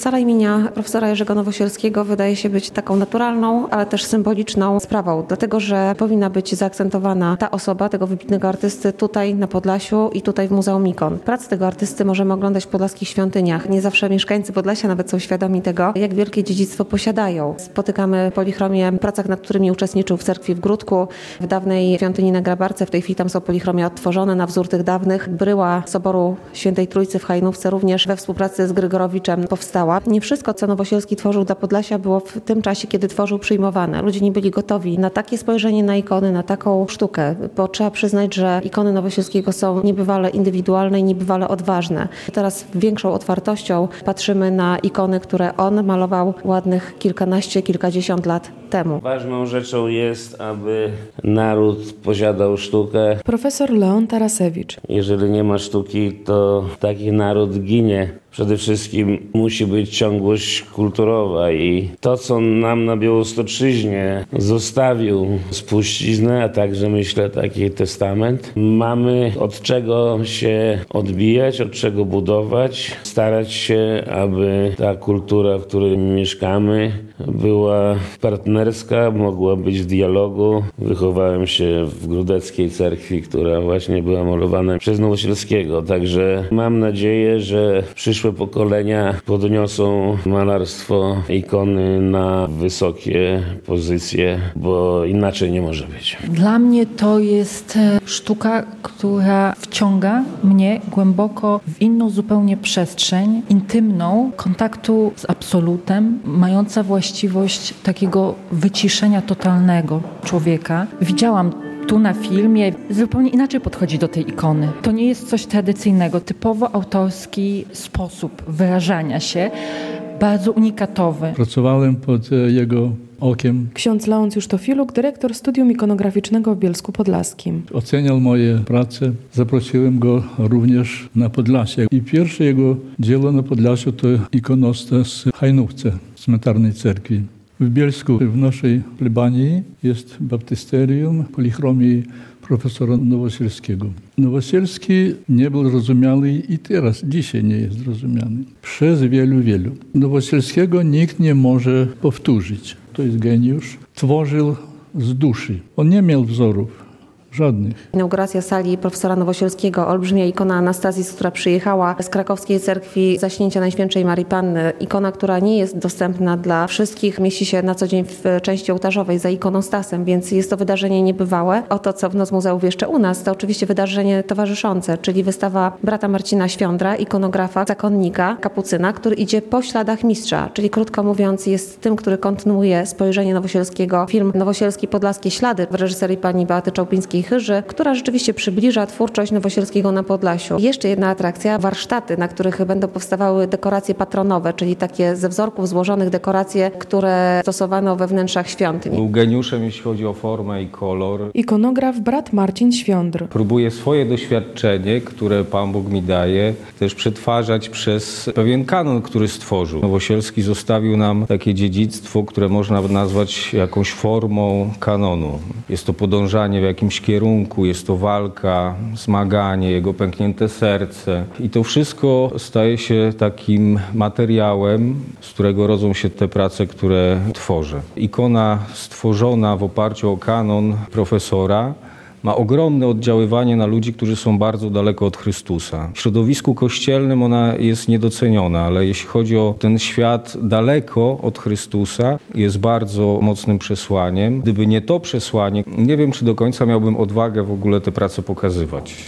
Sala imienia profesora Jerzego Nowosielskiego wydaje się być taką naturalną, ale też symboliczną sprawą, dlatego że powinna być zaakcentowana ta osoba, tego wybitnego artysty tutaj na Podlasiu i tutaj w Muzeum Ikon. Pracę tego artysty możemy oglądać w podlaskich świątyniach. Nie zawsze mieszkańcy Podlasia nawet są świadomi tego, jak wielkie dziedzictwo posiadają. Spotykamy polichromię w pracach, nad którymi uczestniczył w cerkwi w Gródku, w dawnej świątyni na Grabarce. W tej chwili tam są polichromie odtworzone na wzór tych dawnych. Bryła Soboru Świętej Trójcy w Hajnówce również we współpracy z Grygorowiczem powstała. Nie wszystko, co Nowosielski tworzył dla Podlasia, było w tym czasie, kiedy tworzył, przyjmowane. Ludzie nie byli gotowi na takie spojrzenie na ikony, na taką sztukę, bo trzeba przyznać, że ikony Nowosielskiego są niebywale indywidualne i niebywale odważne. Teraz większą otwartością patrzymy na ikony, które on malował ładnych kilkanaście, kilkadziesiąt lat temu. Ważną rzeczą jest, aby naród posiadał sztukę. Profesor Leon Tarasewicz. Jeżeli nie ma sztuki, to taki naród ginie. Przede wszystkim musi być ciągłość kulturowa i to, co nam na Białostoczyźnie zostawił spuściznę, a także myślę taki testament, mamy od czego się odbijać, od czego budować, starać się, aby ta kultura, w której mieszkamy, była partnerska, mogła być w dialogu. Wychowałem się w Grudeckiej Cerkwi, która właśnie była malowana przez Nowosielskiego, także mam nadzieję, że przyszłe pokolenia podniosą malarstwo ikony na wysokie pozycje, bo inaczej nie może być. Dla mnie to jest sztuka, która wciąga mnie głęboko w inną zupełnie przestrzeń, intymną, kontaktu z absolutem, mająca właściwość takiego wyciszenia totalnego człowieka. Widziałam tu na filmie, zupełnie inaczej podchodzi do tej ikony. To nie jest coś tradycyjnego, typowo autorski sposób wyrażania się, bardzo unikatowy. Pracowałem pod jego okiem. Ksiądz Leoncjusz Justofiluk, dyrektor Studium Ikonograficznego w Bielsku Podlaskim. Oceniał moje prace. Zaprosiłem go również na Podlasie. I pierwsze jego dzieło na Podlasiu to ikonostas z Hajnówce, cmentarnej cerkwi. W Bielsku, w naszej plebanii, jest baptysterium polichromii profesora Nowosielskiego. Nowosielski nie był zrozumiały i teraz, dzisiaj nie jest zrozumiany. Przez wielu. Nowosielskiego nikt nie może powtórzyć. To jest geniusz. Tworzył z duszy. On nie miał wzorów. Żadnych. Inauguracja sali profesora Nowosielskiego, olbrzymia ikona Anastazji, która przyjechała z krakowskiej cerkwi Zaśnięcia Najświętszej Marii Panny. Ikona, która nie jest dostępna dla wszystkich, mieści się na co dzień w części ołtarzowej za ikonostasem, więc jest to wydarzenie niebywałe. Oto, co w Noc Muzeów jeszcze u nas, to oczywiście wydarzenie towarzyszące, czyli wystawa brata Marcina Świądra, ikonografa, zakonnika, kapucyna, który idzie po śladach mistrza, czyli krótko mówiąc jest tym, który kontynuuje spojrzenie Nowosielskiego. Film Nowosielski Podlaskie Ślady w reżyserii pani Beaty Czałpińskiej-Chyży, która rzeczywiście przybliża twórczość Nowosielskiego na Podlasiu. Jeszcze jedna atrakcja, warsztaty, na których będą powstawały dekoracje patronowe, czyli takie ze wzorków złożonych dekoracje, które stosowano we wnętrzach świątyń. Był geniuszem, jeśli chodzi o formę i kolor. Ikonograf brat Marcin Świądr. Próbuję swoje doświadczenie, które Pan Bóg mi daje, też przetwarzać przez pewien kanon, który stworzył. Nowosielski zostawił nam takie dziedzictwo, które można nazwać jakąś formą kanonu. Jest to podążanie w jakimś kierunku, jest to walka, zmaganie, jego pęknięte serce. I to wszystko staje się takim materiałem, z którego rodzą się te prace, które tworzę. Ikona stworzona w oparciu o kanon profesora ma ogromne oddziaływanie na ludzi, którzy są bardzo daleko od Chrystusa. W środowisku kościelnym ona jest niedoceniona, ale jeśli chodzi o ten świat daleko od Chrystusa, jest bardzo mocnym przesłaniem. Gdyby nie to przesłanie, nie wiem, czy do końca miałbym odwagę w ogóle te prace pokazywać.